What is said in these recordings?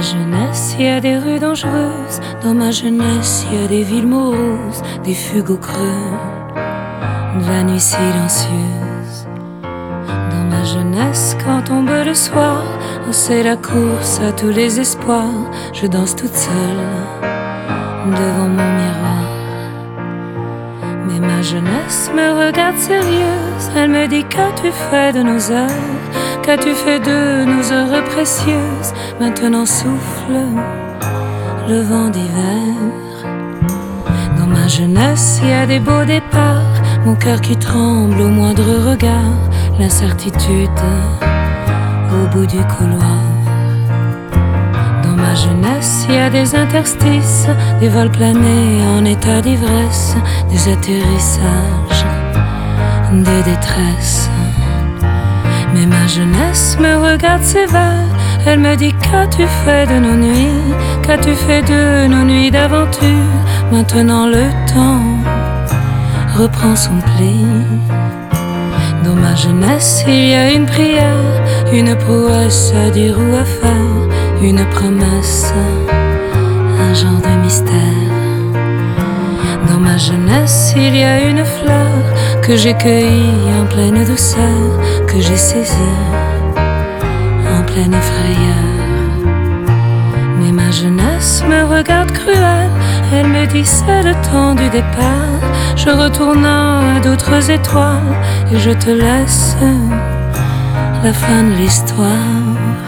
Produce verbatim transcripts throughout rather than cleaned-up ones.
ma jeunesse, il y a des rues dangereuses. Dans ma jeunesse, il y a des villes moroses, des fugues au creux de la nuit silencieuse. Dans ma jeunesse, quand tombe le soir, oh, c'est la course à tous les espoirs. Je danse toute seule devant mon miroir. Mais ma jeunesse me regarde sérieuse. Elle me dit: qu'as-tu fait de nos heures? Qu'as-tu fait de nos heures précieuses? Maintenant souffle le vent d'hiver. Dans ma jeunesse, il y a des beaux départs, mon cœur qui tremble au moindre regard, l'incertitude au bout du couloir. Dans ma jeunesse, il y a des interstices, des vols planés en état d'ivresse, des atterrissages, des détresses. Mais ma jeunesse me regarde sévère. Elle me dit: qu'as-tu fait de nos nuits? Qu'as-tu fait de nos nuits d'aventure? Maintenant le temps reprend son pli. Dans ma jeunesse, il y a une prière, une prouesse à dire ou à faire, une promesse, un genre de mystère. Dans ma jeunesse, il y a une fleur que j'ai cueillie en pleine douceur, que j'ai saisie en pleine frayeur. Mais ma jeunesse me regarde cruelle. Elle me dit: c'est le temps du départ. Je retourne à d'autres étoiles et je te laisse la fin de l'histoire.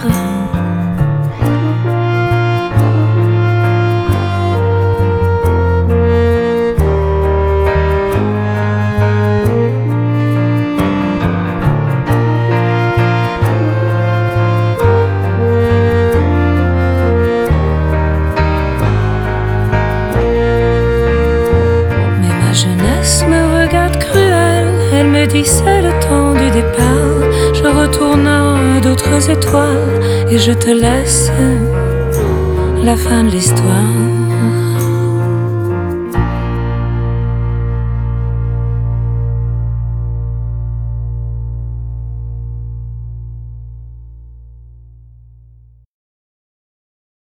Elle me dit: c'est le temps du départ. Je retourne à d'autres étoiles et je te laisse la fin de l'histoire.